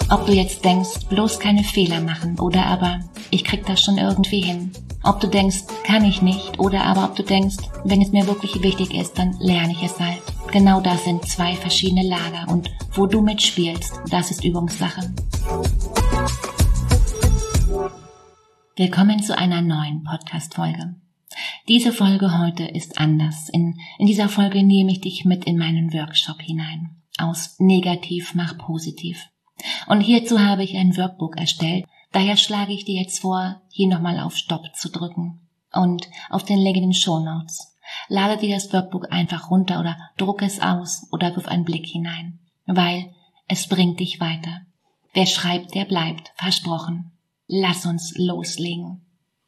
Ob du jetzt denkst, bloß keine Fehler machen oder aber ich krieg das schon irgendwie hin. Ob du denkst, kann ich nicht oder aber ob du denkst, wenn es mir wirklich wichtig ist, dann lerne ich es halt. Genau das sind zwei verschiedene Lager und wo du mitspielst, das ist Übungssache. Willkommen zu einer neuen Podcast-Folge. Diese Folge heute ist anders. In dieser Folge nehme ich dich mit in meinen Workshop hinein. Aus Negativ mach Positiv. Und hierzu habe ich ein Workbook erstellt. Daher schlage ich dir jetzt vor, hier nochmal auf Stopp zu drücken. Und auf den Link in den Shownotes. Lade dir das Workbook einfach runter oder druck es aus oder wirf einen Blick hinein. Weil es bringt dich weiter. Wer schreibt, der bleibt. Versprochen. Lass uns loslegen.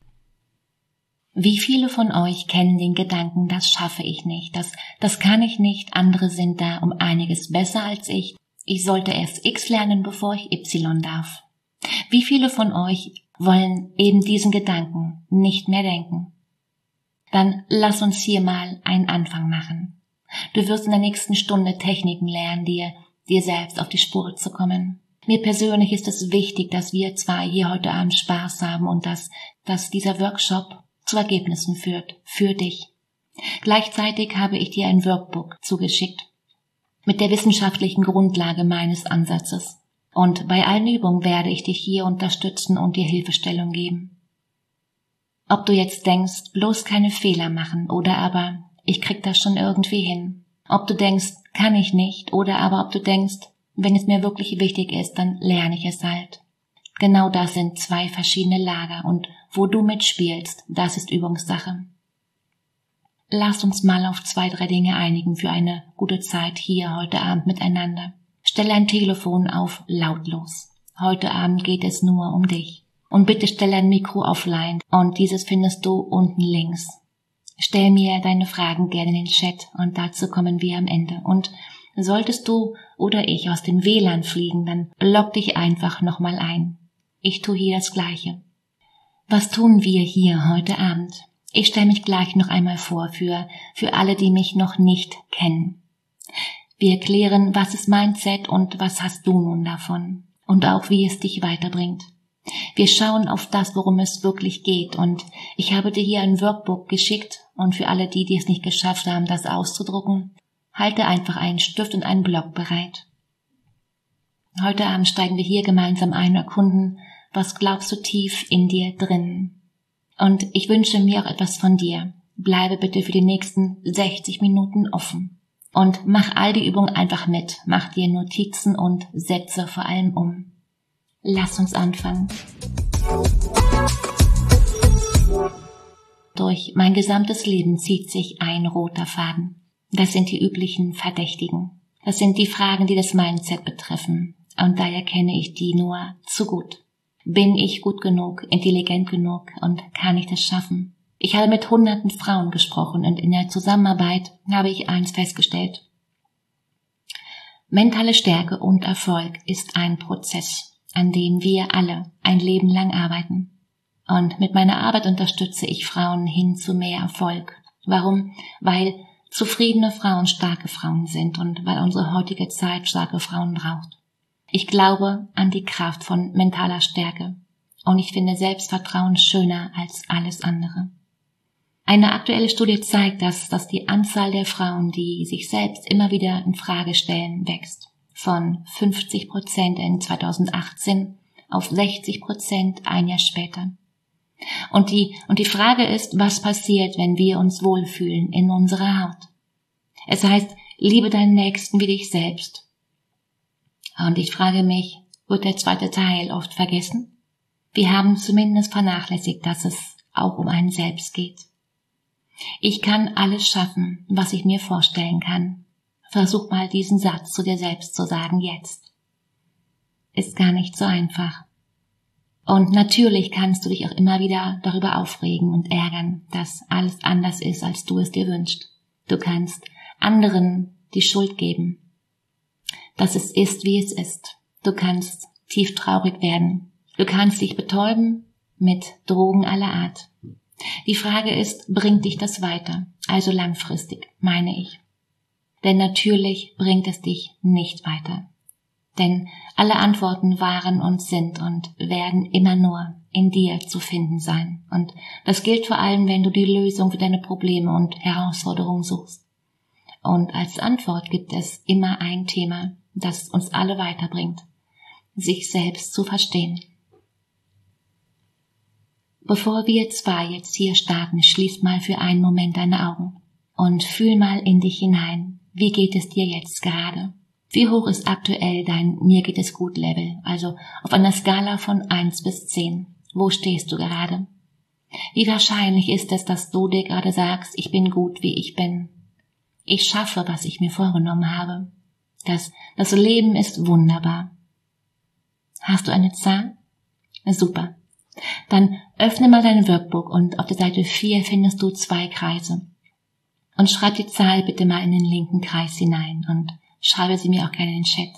Wie viele von euch kennen den Gedanken, das schaffe ich nicht, das kann ich nicht, andere sind da um einiges besser als ich sollte erst X lernen, bevor ich Y darf. Wie viele von euch wollen eben diesen Gedanken nicht mehr denken? Dann lass uns hier mal einen Anfang machen. Du wirst in der nächsten Stunde Techniken lernen, dir selbst auf die Spur zu kommen. Mir persönlich ist es wichtig, dass wir zwei hier heute Abend Spaß haben und dass dieser Workshop zu Ergebnissen führt, für dich. Gleichzeitig habe ich dir ein Workbook zugeschickt mit der wissenschaftlichen Grundlage meines Ansatzes. Und bei allen Übungen werde ich dich hier unterstützen und dir Hilfestellung geben. Ob du jetzt denkst, bloß keine Fehler machen oder aber ich krieg das schon irgendwie hin. Ob du denkst, kann ich nicht oder aber ob du denkst, wenn es mir wirklich wichtig ist, dann lerne ich es halt. Genau das sind zwei verschiedene Lager und wo du mitspielst, das ist Übungssache. Lass uns mal auf 2, 3 Dinge einigen für eine gute Zeit hier heute Abend miteinander. Stelle ein Telefon auf lautlos. Heute Abend geht es nur um dich. Und bitte stelle ein Mikro offline und dieses findest du unten links. Stell mir deine Fragen gerne in den Chat und dazu kommen wir am Ende. Und solltest du oder ich aus dem WLAN fliegen, dann log dich einfach nochmal ein. Ich tue hier das Gleiche. Was tun wir hier heute Abend? Ich stelle mich gleich noch einmal vor für alle, die mich noch nicht kennen. Wir erklären, was ist Mindset und was hast du nun davon und auch wie es dich weiterbringt. Wir schauen auf das, worum es wirklich geht und ich habe dir hier ein Workbook geschickt und für alle, die es nicht geschafft haben, das auszudrucken, halte einfach einen Stift und einen Block bereit. Heute Abend steigen wir hier gemeinsam ein und erkunden, was glaubst du tief in dir drin? Und ich wünsche mir auch etwas von dir. Bleibe bitte für die nächsten 60 Minuten offen. Und mach all die Übungen einfach mit. Mach dir Notizen und setze vor allem um. Lass uns anfangen. Durch mein gesamtes Leben zieht sich ein roter Faden. Das sind die üblichen Verdächtigen. Das sind die Fragen, die das Mindset betreffen. Und daher kenne ich die nur zu gut. Bin ich gut genug, intelligent genug und kann ich das schaffen? Ich habe mit hunderten Frauen gesprochen und in der Zusammenarbeit habe ich eins festgestellt. Mentale Stärke und Erfolg ist ein Prozess, an dem wir alle ein Leben lang arbeiten. Und mit meiner Arbeit unterstütze ich Frauen hin zu mehr Erfolg. Warum? Weil zufriedene Frauen starke Frauen sind und weil unsere heutige Zeit starke Frauen braucht. Ich glaube an die Kraft von mentaler Stärke und ich finde Selbstvertrauen schöner als alles andere. Eine aktuelle Studie zeigt, dass die Anzahl der Frauen, die sich selbst immer wieder in Frage stellen, wächst. Von 50% in 2018 auf 60% ein Jahr später. Und die Frage ist, was passiert, wenn wir uns wohlfühlen in unserer Haut? Es heißt, liebe deinen Nächsten wie dich selbst. Und ich frage mich, wird der zweite Teil oft vergessen? Wir haben zumindest vernachlässigt, dass es auch um einen selbst geht. Ich kann alles schaffen, was ich mir vorstellen kann. Versuch mal diesen Satz zu dir selbst zu sagen jetzt. Ist gar nicht so einfach. Und natürlich kannst du dich auch immer wieder darüber aufregen und ärgern, dass alles anders ist, als du es dir wünschst. Du kannst anderen die Schuld geben, dass es ist, wie es ist. Du kannst tief traurig werden. Du kannst dich betäuben mit Drogen aller Art. Die Frage ist, bringt dich das weiter? Also langfristig, meine ich. Denn natürlich bringt es dich nicht weiter. Denn alle Antworten waren und sind und werden immer nur in dir zu finden sein. Und das gilt vor allem, wenn du die Lösung für deine Probleme und Herausforderungen suchst. Und als Antwort gibt es immer ein Thema, das uns alle weiterbringt: sich selbst zu verstehen. Bevor wir zwei jetzt hier starten, schließ mal für einen Moment deine Augen und fühl mal in dich hinein. Wie geht es dir jetzt gerade? Wie hoch ist aktuell dein Mir geht es gut Level? Also auf einer Skala von 1 bis 10. Wo stehst du gerade? Wie wahrscheinlich ist es, dass du dir gerade sagst, ich bin gut, wie ich bin? Ich schaffe, was ich mir vorgenommen habe. Das Leben ist wunderbar. Hast du eine Zahl? Super. Dann öffne mal dein Workbook und auf der Seite 4 findest du 2 Kreise. Und schreib die Zahl bitte mal in den linken Kreis hinein und schreibe sie mir auch gerne in den Chat.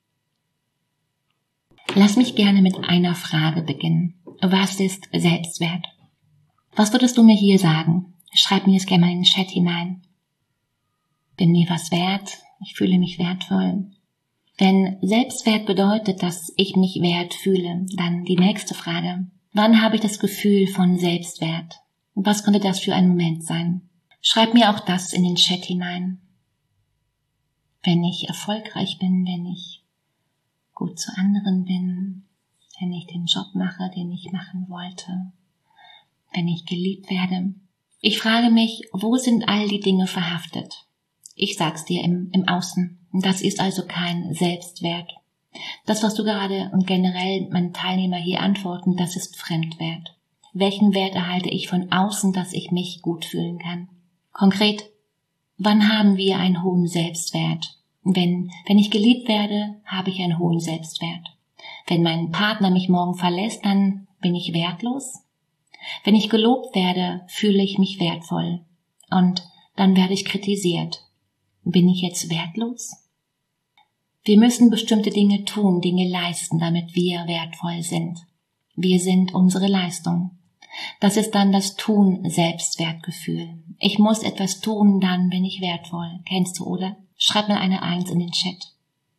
Lass mich gerne mit einer Frage beginnen. Was ist Selbstwert? Was würdest du mir hier sagen? Schreib mir das gerne mal in den Chat hinein. Bin mir was wert? Ich fühle mich wertvoll. Wenn Selbstwert bedeutet, dass ich mich wert fühle, dann die nächste Frage. Wann habe ich das Gefühl von Selbstwert? Und was könnte das für ein Moment sein? Schreib mir auch das in den Chat hinein. Wenn ich erfolgreich bin, wenn ich gut zu anderen bin, wenn ich den Job mache, den ich machen wollte, wenn ich geliebt werde. Ich frage mich, wo sind all die Dinge verhaftet? Ich sag's dir im Außen. Das ist also kein Selbstwert. Das, was du gerade und generell meine Teilnehmer hier antworten, das ist Fremdwert. Welchen Wert erhalte ich von außen, dass ich mich gut fühlen kann? Konkret, wann haben wir einen hohen Selbstwert? Wenn ich geliebt werde, habe ich einen hohen Selbstwert. Wenn mein Partner mich morgen verlässt, dann bin ich wertlos. Wenn ich gelobt werde, fühle ich mich wertvoll. Und dann werde ich kritisiert. Bin ich jetzt wertlos? Wir müssen bestimmte Dinge tun, Dinge leisten, damit wir wertvoll sind. Wir sind unsere Leistung. Das ist dann das Tun-Selbstwertgefühl. Ich muss etwas tun, dann bin ich wertvoll. Kennst du, oder? Schreib mir eine 1 in den Chat.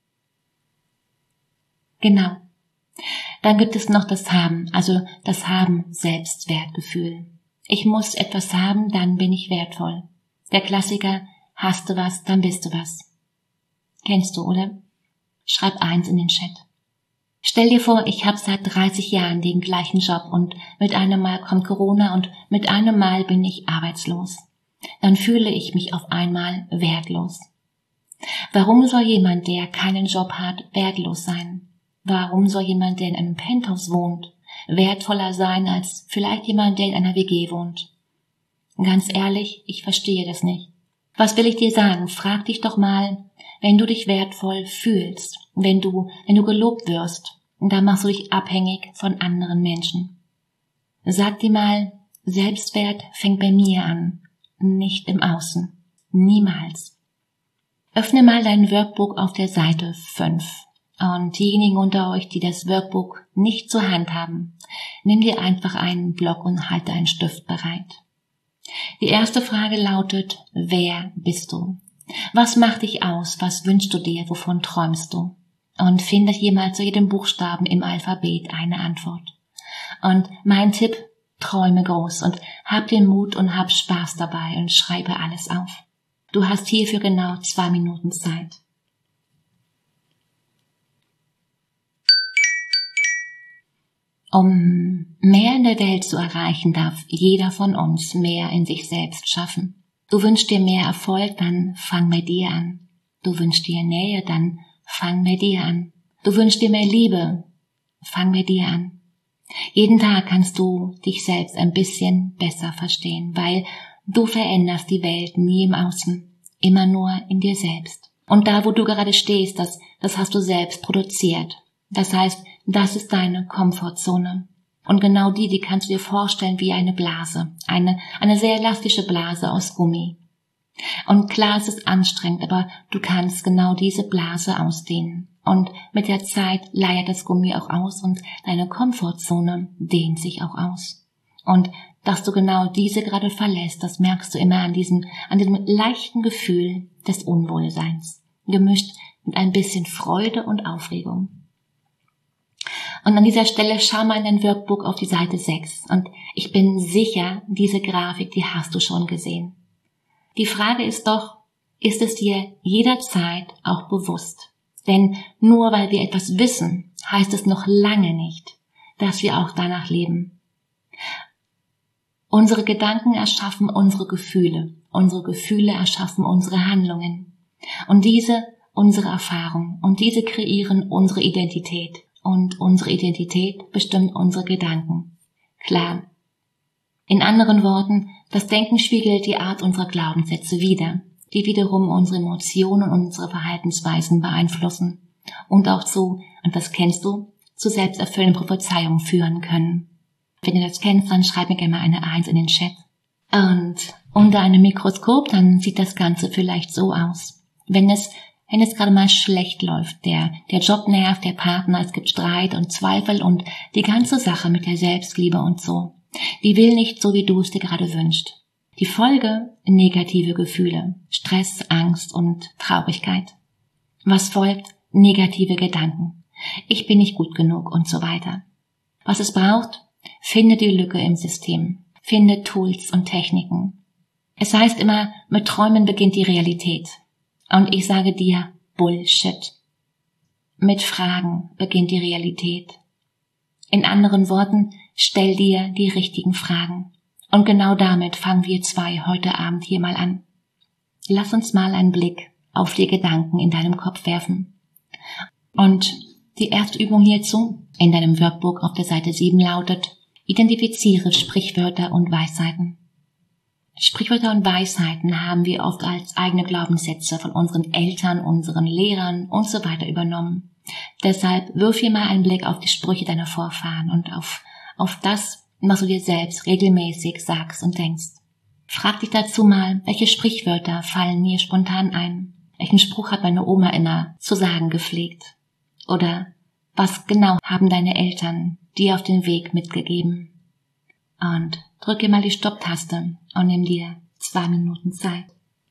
Genau. Dann gibt es noch das Haben, also das Haben-Selbstwertgefühl. Ich muss etwas haben, dann bin ich wertvoll. Der Klassiker, hast du was, dann bist du was. Kennst du, oder? Schreib 1 in den Chat. Stell dir vor, ich habe seit 30 Jahren den gleichen Job und mit einem Mal kommt Corona und mit einem Mal bin ich arbeitslos. Dann fühle ich mich auf einmal wertlos. Warum soll jemand, der keinen Job hat, wertlos sein? Warum soll jemand, der in einem Penthouse wohnt, wertvoller sein als vielleicht jemand, der in einer WG wohnt? Ganz ehrlich, ich verstehe das nicht. Was will ich dir sagen? Frag dich doch mal, wenn du dich wertvoll fühlst, wenn du gelobt wirst, dann machst du dich abhängig von anderen Menschen. Sag dir mal, Selbstwert fängt bei mir an, nicht im Außen. Niemals. Öffne mal dein Workbook auf der Seite 5. Und diejenigen unter euch, die das Workbook nicht zur Hand haben, nimm dir einfach einen Block und halte einen Stift bereit. Die erste Frage lautet, wer bist du? Was macht dich aus? Was wünschst du dir? Wovon träumst du? Und finde hier mal zu jedem Buchstaben im Alphabet eine Antwort. Und mein Tipp, träume groß und hab den Mut und hab Spaß dabei und schreibe alles auf. Du hast hierfür genau 2 Minuten Zeit. Um mehr in der Welt zu erreichen, darf jeder von uns mehr in sich selbst schaffen. Du wünschst dir mehr Erfolg, dann fang bei dir an. Du wünschst dir Nähe, dann fang bei dir an. Du wünschst dir mehr Liebe, fang bei dir an. Jeden Tag kannst du dich selbst ein bisschen besser verstehen, weil du veränderst die Welt nie im Außen, immer nur in dir selbst. Und da, wo du gerade stehst, das hast du selbst produziert. Das heißt, das ist deine Komfortzone. Und genau die kannst du dir vorstellen wie eine Blase, eine sehr elastische Blase aus Gummi. Und klar, es ist anstrengend, aber du kannst genau diese Blase ausdehnen. Und mit der Zeit leiert das Gummi auch aus und deine Komfortzone dehnt sich auch aus. Und dass du genau diese gerade verlässt, das merkst du immer an diesem leichten Gefühl des Unwohlseins. Gemischt mit ein bisschen Freude und Aufregung. Und an dieser Stelle schau mal in dein Workbook auf die Seite 6 und ich bin sicher, diese Grafik, die hast du schon gesehen. Die Frage ist doch, ist es dir jederzeit auch bewusst? Denn nur weil wir etwas wissen, heißt es noch lange nicht, dass wir auch danach leben. Unsere Gedanken erschaffen unsere Gefühle erschaffen unsere Handlungen und diese unsere Erfahrung und diese kreieren unsere Identität. Und unsere Identität bestimmt unsere Gedanken. Klar. In anderen Worten, das Denken spiegelt die Art unserer Glaubenssätze wider, die wiederum unsere Emotionen und unsere Verhaltensweisen beeinflussen und auch und das kennst du, zu selbsterfüllenden Prophezeiungen führen können. Wenn du das kennst, dann schreib mir gerne mal eine 1 in den Chat. Und unter einem Mikroskop, dann sieht das Ganze vielleicht so aus. Wenn es gerade mal schlecht läuft, der Job nervt, der Partner, es gibt Streit und Zweifel und die ganze Sache mit der Selbstliebe und so. Die will nicht so, wie du es dir gerade wünschst. Die Folge? Negative Gefühle, Stress, Angst und Traurigkeit. Was folgt? Negative Gedanken. Ich bin nicht gut genug und so weiter. Was es braucht? Finde die Lücke im System. Finde Tools und Techniken. Es heißt immer, mit Träumen beginnt die Realität. Und ich sage dir, Bullshit. Mit Fragen beginnt die Realität. In anderen Worten, stell dir die richtigen Fragen. Und genau damit fangen wir 2 heute Abend hier mal an. Lass uns mal einen Blick auf die Gedanken in deinem Kopf werfen. Und die erste Übung hierzu in deinem Workbook auf der Seite 7 lautet, identifiziere Sprichwörter und Weisheiten. Sprichwörter und Weisheiten haben wir oft als eigene Glaubenssätze von unseren Eltern, unseren Lehrern und so weiter übernommen. Deshalb wirf hier mal einen Blick auf die Sprüche deiner Vorfahren und auf das, was du dir selbst regelmäßig sagst und denkst. Frag dich dazu mal, welche Sprichwörter fallen mir spontan ein? Welchen Spruch hat meine Oma immer zu sagen gepflegt? Oder was genau haben deine Eltern dir auf den Weg mitgegeben? Und drücke mal die Stopptaste und nimm dir 2 Minuten Zeit.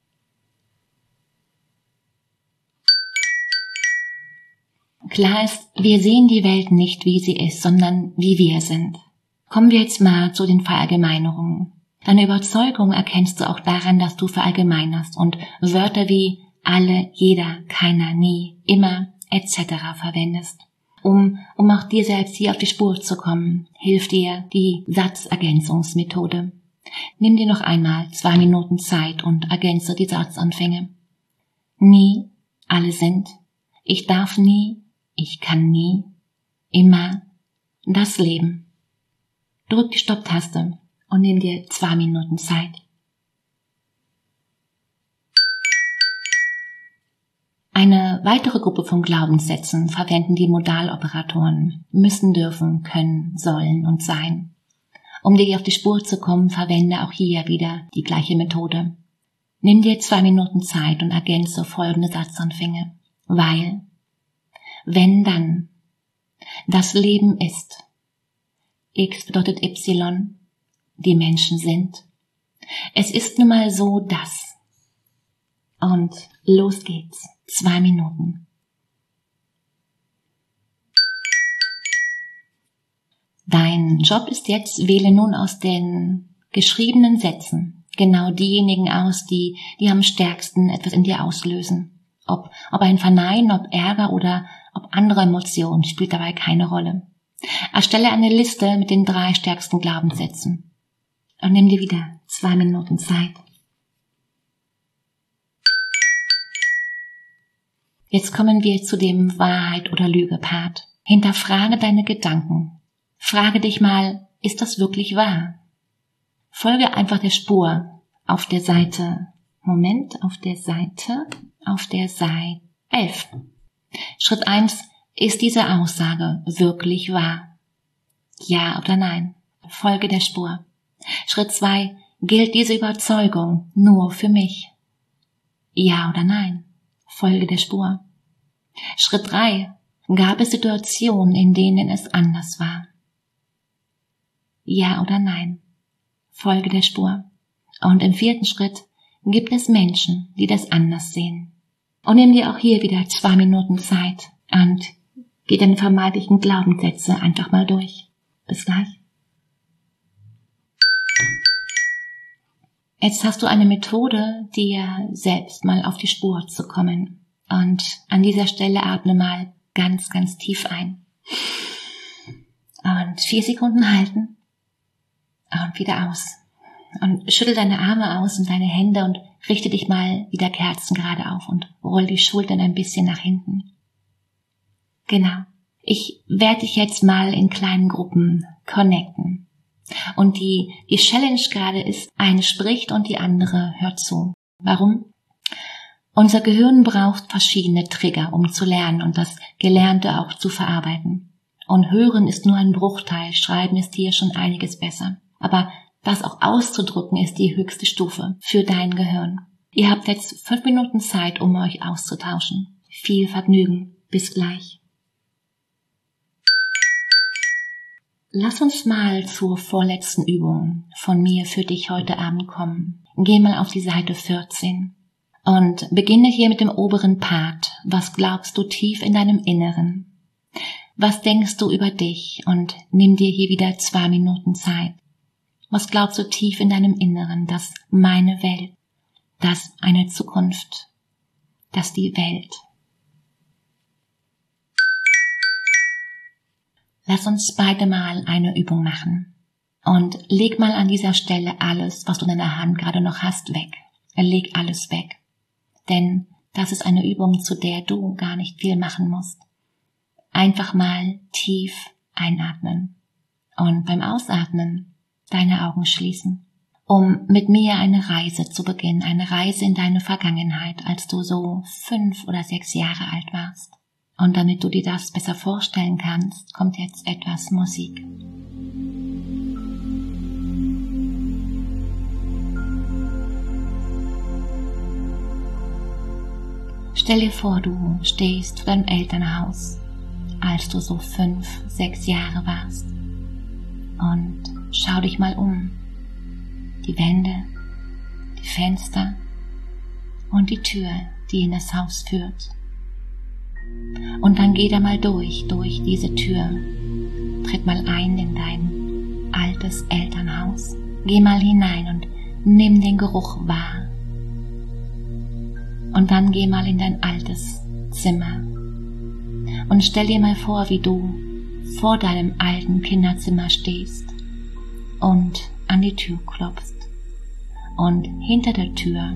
Klar ist, wir sehen die Welt nicht, wie sie ist, sondern wie wir sind. Kommen wir jetzt mal zu den Verallgemeinerungen. Deine Überzeugung erkennst du auch daran, dass du verallgemeinerst und Wörter wie alle, jeder, keiner, nie, immer etc. verwendest. Um auch dir selbst hier auf die Spur zu kommen, hilft dir die Satzergänzungsmethode. Nimm dir noch einmal 2 Minuten Zeit und ergänze die Satzanfänge. Nie, alle sind, ich darf nie, ich kann nie, immer, das Leben. Drück die Stopptaste und nimm dir 2 Minuten Zeit. Eine weitere Gruppe von Glaubenssätzen verwenden die Modaloperatoren müssen, dürfen, können, sollen und sein. Um dir hier auf die Spur zu kommen, verwende auch hier wieder die gleiche Methode. Nimm dir 2 Minuten Zeit und ergänze folgende Satzanfänge. Weil, wenn dann, das Leben ist, X bedeutet Y, die Menschen sind, es ist nun mal so, dass. Und los geht's. 2 Minuten. Dein Job ist jetzt, wähle nun aus den geschriebenen Sätzen genau diejenigen aus, die am stärksten etwas in dir auslösen. Ob ein Verneinen, ob Ärger oder ob andere Emotionen, spielt dabei keine Rolle. Erstelle eine Liste mit den 3 stärksten Glaubenssätzen. Und nimm dir wieder 2 Minuten Zeit. Jetzt kommen wir zu dem Wahrheit- oder Lüge-Part. Hinterfrage deine Gedanken. Frage dich mal, ist das wirklich wahr? Folge einfach der Spur auf der Seite 11. Schritt 1, ist diese Aussage wirklich wahr? Ja oder nein? Folge der Spur. Schritt 2, gilt diese Überzeugung nur für mich? Ja oder nein? Folge der Spur. Schritt 3. Gab es Situationen, in denen es anders war? Ja oder nein? Folge der Spur. Und im 4. Schritt, gibt es Menschen, die das anders sehen? Und nimm dir auch hier wieder 2 Minuten Zeit und geh deine vermeintlichen Glaubenssätze einfach mal durch. Bis gleich. Jetzt hast du eine Methode, dir selbst mal auf die Spur zu kommen. Und an dieser Stelle atme mal ganz, ganz tief ein. Und 4 Sekunden halten. Und wieder aus. Und schüttel deine Arme aus und deine Hände und richte dich mal wieder kerzengerade auf und roll die Schultern ein bisschen nach hinten. Genau. Ich werde dich jetzt mal in kleinen Gruppen connecten. Und die Challenge gerade ist, eine spricht und die andere hört zu. Warum? Unser Gehirn braucht verschiedene Trigger, um zu lernen und das Gelernte auch zu verarbeiten. Und hören ist nur ein Bruchteil, schreiben ist hier schon einiges besser. Aber das auch auszudrücken ist die höchste Stufe für dein Gehirn. Ihr habt jetzt 5 Minuten Zeit, um euch auszutauschen. Viel Vergnügen. Bis gleich. Lass uns mal zur vorletzten Übung von mir für dich heute Abend kommen. Geh mal auf die Seite 14 und beginne hier mit dem oberen Part. Was glaubst du tief in deinem Inneren? Was denkst du über dich? Und nimm dir hier wieder 2 Minuten Zeit. Was glaubst du tief in deinem Inneren, dass meine Welt, dass eine Zukunft, dass die Welt? Lass uns beide mal eine Übung machen. Und leg mal an dieser Stelle alles, was du in deiner Hand gerade noch hast, weg. Leg alles weg. Denn das ist eine Übung, zu der du gar nicht viel machen musst. Einfach mal tief einatmen. Und beim Ausatmen deine Augen schließen, um mit mir eine Reise zu beginnen, eine Reise in deine Vergangenheit, als du so 5 oder 6 Jahre alt warst. Und damit du dir das besser vorstellen kannst, kommt jetzt etwas Musik. Stell dir vor, du stehst vor deinem Elternhaus, als du so 5, 6 Jahre warst. Und schau dich mal um. Die Wände, die Fenster und die Tür, die in das Haus führt. Und dann geh da mal durch diese Tür. Tritt mal ein in dein altes Elternhaus. Geh mal hinein und nimm den Geruch wahr. Und dann geh mal in dein altes Zimmer. Und stell dir mal vor, wie du vor deinem alten Kinderzimmer stehst und an die Tür klopfst. Und hinter der Tür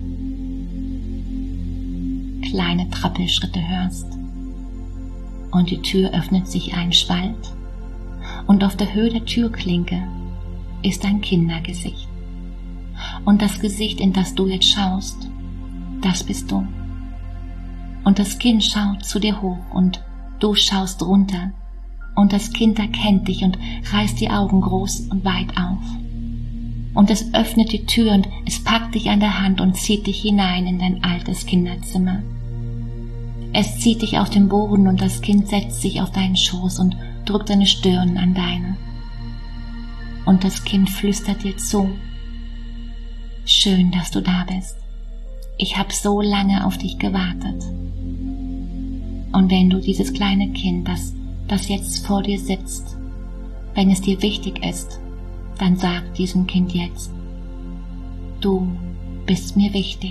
kleine Trappelschritte hörst. Und die Tür öffnet sich ein Spalt. Und auf der Höhe der Türklinke ist ein Kindergesicht. Und das Gesicht, in das du jetzt schaust, das bist du. Und das Kind schaut zu dir hoch und du schaust runter. Und das Kind erkennt dich und reißt die Augen groß und weit auf. Und es öffnet die Tür und es packt dich an der Hand und zieht dich hinein in dein altes Kinderzimmer. Es zieht dich auf den Boden und das Kind setzt sich auf deinen Schoß und drückt seine Stirn an deine. Und das Kind flüstert dir zu: Schön, dass du da bist. Ich habe so lange auf dich gewartet. Und wenn du dieses kleine Kind, das jetzt vor dir sitzt, wenn es dir wichtig ist, dann sag diesem Kind jetzt: Du bist mir wichtig.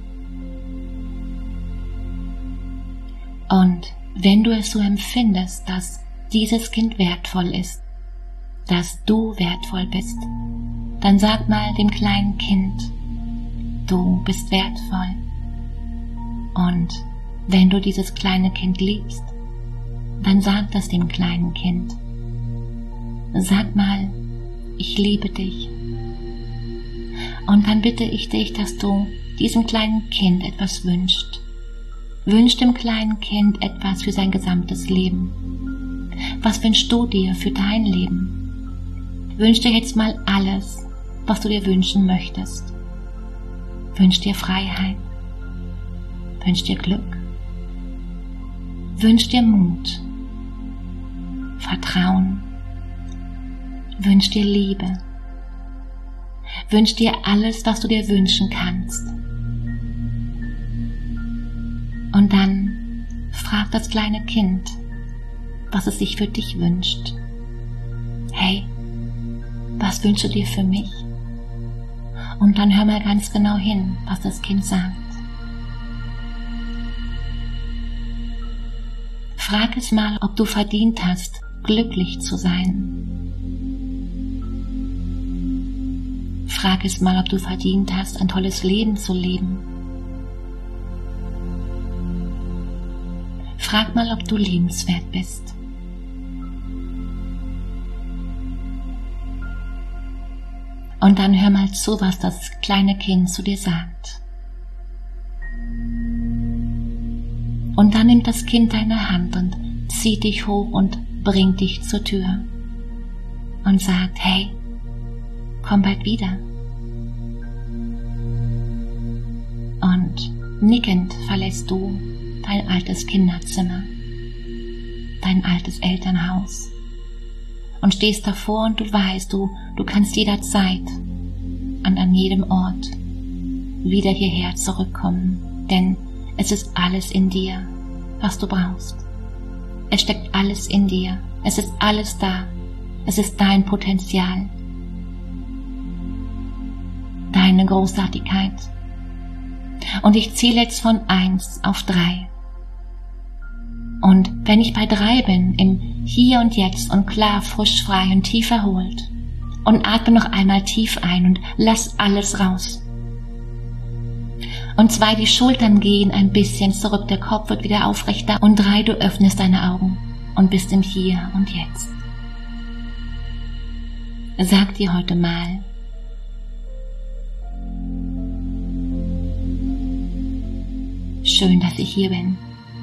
Und wenn du es so empfindest, dass dieses Kind wertvoll ist, dass du wertvoll bist, dann sag mal dem kleinen Kind: Du bist wertvoll. Und wenn du dieses kleine Kind liebst, dann sag das dem kleinen Kind. Sag mal: Ich liebe dich. Und dann bitte ich dich, dass du diesem kleinen Kind etwas wünschst. Wünsch dem kleinen Kind etwas für sein gesamtes Leben. Was wünschst du dir für dein Leben? Wünsch dir jetzt mal alles, was du dir wünschen möchtest. Wünsch dir Freiheit. Wünsch dir Glück. Wünsch dir Mut. Vertrauen. Wünsch dir Liebe. Wünsch dir alles, was du dir wünschen kannst. Und dann frag das kleine Kind, was es sich für dich wünscht. Hey, was wünschst du dir für mich? Und dann hör mal ganz genau hin, was das Kind sagt. Frag es mal, ob du verdient hast, glücklich zu sein. Frag es mal, ob du verdient hast, ein tolles Leben zu leben. Frag mal, ob du liebenswert bist. Und dann hör mal zu, was das kleine Kind zu dir sagt. Und dann nimmt das Kind deine Hand und zieht dich hoch und bringt dich zur Tür und sagt, hey, komm bald wieder. Und nickend verlässt du dein altes Kinderzimmer, dein altes Elternhaus und stehst davor und du weißt, du kannst jederzeit und an jedem Ort wieder hierher zurückkommen, denn es ist alles in dir, was du brauchst. Es steckt alles in dir, es ist alles da, es ist dein Potenzial, deine Großartigkeit. Und ich zähle jetzt von 1 auf 3. Und wenn ich bei 3 bin, im Hier und Jetzt und klar, frisch, frei und tief erholt, und atme noch einmal tief ein und lass alles raus. Und 2, die Schultern gehen ein bisschen zurück, der Kopf wird wieder aufrechter. Und 3, du öffnest deine Augen und bist im Hier und Jetzt. Sag dir heute mal, schön, dass ich hier bin.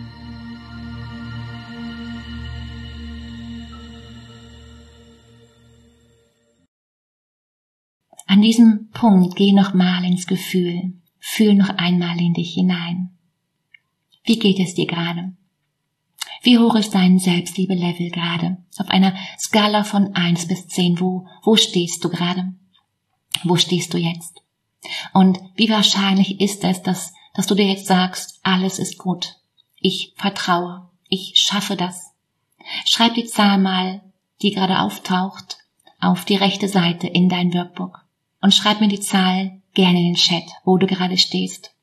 An diesem Punkt geh nochmal ins Gefühl. Fühl noch einmal in dich hinein. Wie geht es dir gerade? Wie hoch ist dein Selbstliebe-Level gerade? Auf einer Skala von 1 bis 10, wo stehst du gerade? Wo stehst du jetzt? Und wie wahrscheinlich ist es, dass du dir jetzt sagst, alles ist gut. Ich vertraue. Ich schaffe das. Schreib die Zahl mal, die gerade auftaucht, auf die rechte Seite in dein Workbook. Und schreib mir die Zahl gerne in den Chat, wo du gerade stehst.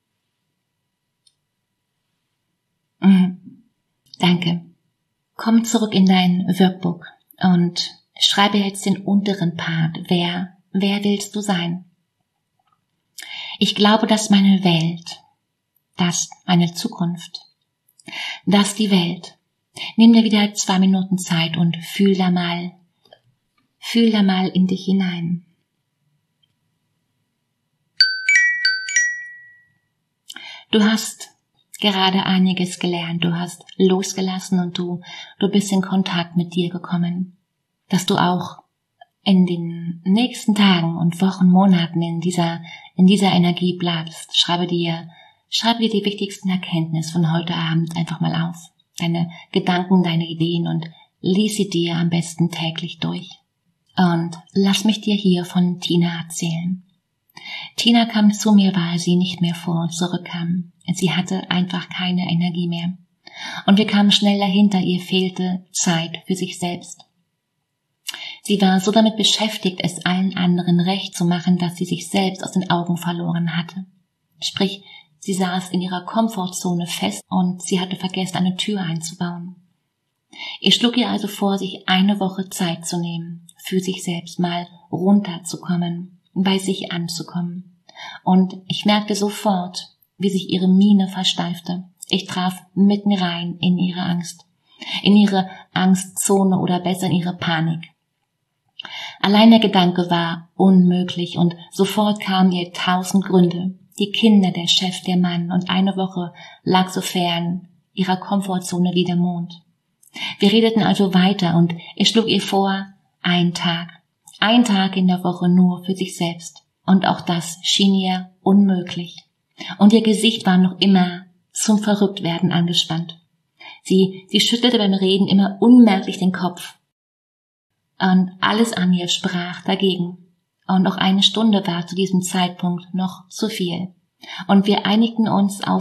Danke. Komm zurück in dein Workbook und schreibe jetzt den unteren Part. Wer willst du sein? Ich glaube, dass meine Welt, dass meine Zukunft, dass die Welt. Nimm dir wieder 2 Minuten Zeit und fühl da mal in dich hinein. Du hast gerade einiges gelernt, du hast losgelassen und du bist in Kontakt mit dir gekommen, dass du auch in den nächsten Tagen und Wochen, Monaten in dieser Energie bleibst. Schreibe dir die wichtigsten Erkenntnisse von heute Abend einfach mal auf, deine Gedanken, deine Ideen und lies sie dir am besten täglich durch. Und lass mich dir hier von Tina erzählen. Tina kam zu mir, weil sie nicht mehr vor und zurückkam. Sie hatte einfach keine Energie mehr. Und wir kamen schnell dahinter, ihr fehlte Zeit für sich selbst. Sie war so damit beschäftigt, es allen anderen recht zu machen, dass sie sich selbst aus den Augen verloren hatte. Sprich, sie saß in ihrer Komfortzone fest und sie hatte vergessen, eine Tür einzubauen. Ich schlug ihr also vor, sich eine Woche Zeit zu nehmen, für sich selbst mal runterzukommen, bei sich anzukommen. Und ich merkte sofort, wie sich ihre Miene versteifte. Ich traf mitten rein in ihre Angstzone oder besser in ihre Panik. Allein der Gedanke war unmöglich und sofort kamen ihr 1000 Gründe. Die Kinder, der Chef, der Mann und eine Woche lag so fern ihrer Komfortzone wie der Mond. Wir redeten also weiter und ich schlug ihr vor, ein Tag in der Woche nur für sich selbst. Und auch das schien ihr unmöglich. Und ihr Gesicht war noch immer zum Verrücktwerden angespannt. Sie schüttelte beim Reden immer unmerklich den Kopf. Und alles an ihr sprach dagegen. Und auch eine Stunde war zu diesem Zeitpunkt noch zu viel. Und wir einigten uns auf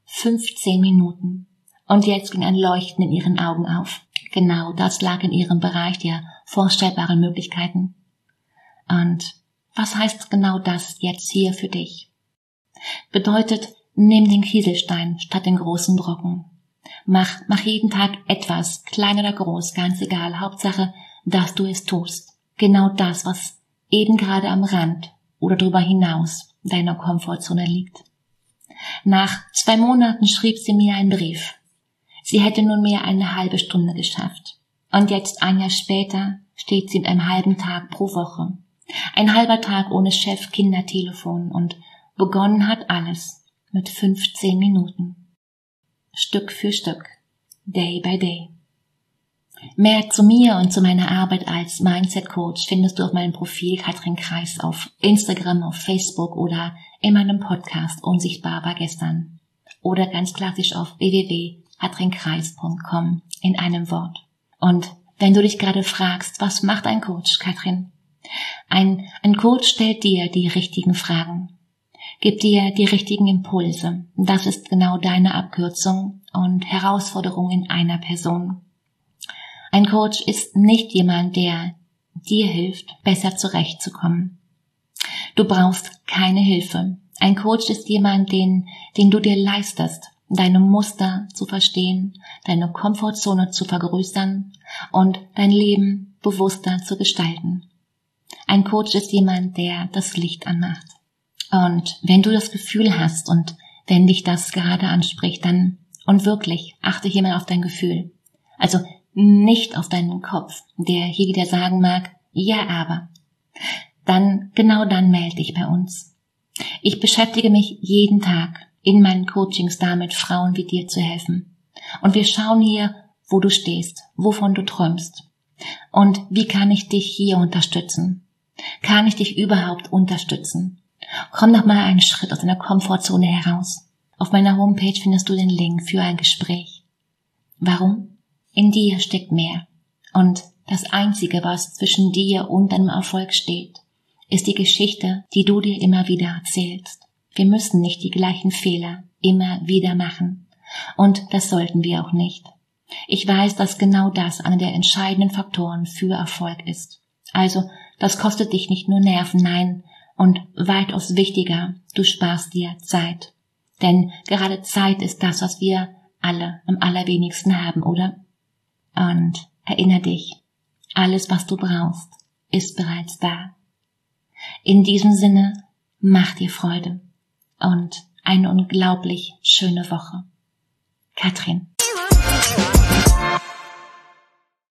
15 Minuten. Und jetzt ging ein Leuchten in ihren Augen auf. Genau, das lag in ihrem Bereich der vorstellbaren Möglichkeiten. Und was heißt genau das jetzt hier für dich? Bedeutet, nimm den Kieselstein statt den großen Brocken. Mach jeden Tag etwas, klein oder groß, ganz egal. Hauptsache, dass du es tust. Genau das, was eben gerade am Rand oder darüber hinaus deiner Komfortzone liegt. Nach 2 Monaten schrieb sie mir einen Brief. Sie hätte nunmehr eine halbe Stunde geschafft. Und jetzt 1 Jahr später steht sie mit einem halben Tag pro Woche. Ein halber Tag ohne Chef, Kindertelefon und begonnen hat alles mit 15 Minuten. Stück für Stück, day by day. Mehr zu mir und zu meiner Arbeit als Mindset Coach findest du auf meinem Profil Katrin Kreis auf Instagram, auf Facebook oder in meinem Podcast Unsichtbar war gestern. Oder ganz klassisch auf www.katrinkreis.com in einem Wort. Und wenn du dich gerade fragst, was macht ein Coach, Katrin? Ein Coach stellt dir die richtigen Fragen, gibt dir die richtigen Impulse. Das ist genau deine Abkürzung und Herausforderung in einer Person. Ein Coach ist nicht jemand, der dir hilft, besser zurechtzukommen. Du brauchst keine Hilfe. Ein Coach ist jemand, den du dir leistest, deine Muster zu verstehen, deine Komfortzone zu vergrößern und dein Leben bewusster zu gestalten. Ein Coach ist jemand, der das Licht anmacht. Und wenn du das Gefühl hast und wenn dich das gerade anspricht, dann, und wirklich, achte hier mal auf dein Gefühl. Also nicht auf deinen Kopf, der hier wieder sagen mag, ja, aber. Genau dann melde dich bei uns. Ich beschäftige mich jeden Tag in meinen Coachings damit, Frauen wie dir zu helfen. Und wir schauen hier, wo du stehst, wovon du träumst. Und wie kann ich dich hier unterstützen? Kann ich dich überhaupt unterstützen? Komm doch mal einen Schritt aus deiner Komfortzone heraus. Auf meiner Homepage findest du den Link für ein Gespräch. Warum? In dir steckt mehr. Und das Einzige, was zwischen dir und deinem Erfolg steht, ist die Geschichte, die du dir immer wieder erzählst. Wir müssen nicht die gleichen Fehler immer wieder machen. Und das sollten wir auch nicht. Ich weiß, dass genau das einer der entscheidenden Faktoren für Erfolg ist. Also, das kostet dich nicht nur Nerven, nein, und weitaus wichtiger, du sparst dir Zeit. Denn gerade Zeit ist das, was wir alle am allerwenigsten haben, oder? Und erinnere dich, alles, was du brauchst, ist bereits da. In diesem Sinne, mach dir Freude und eine unglaublich schöne Woche. Katrin.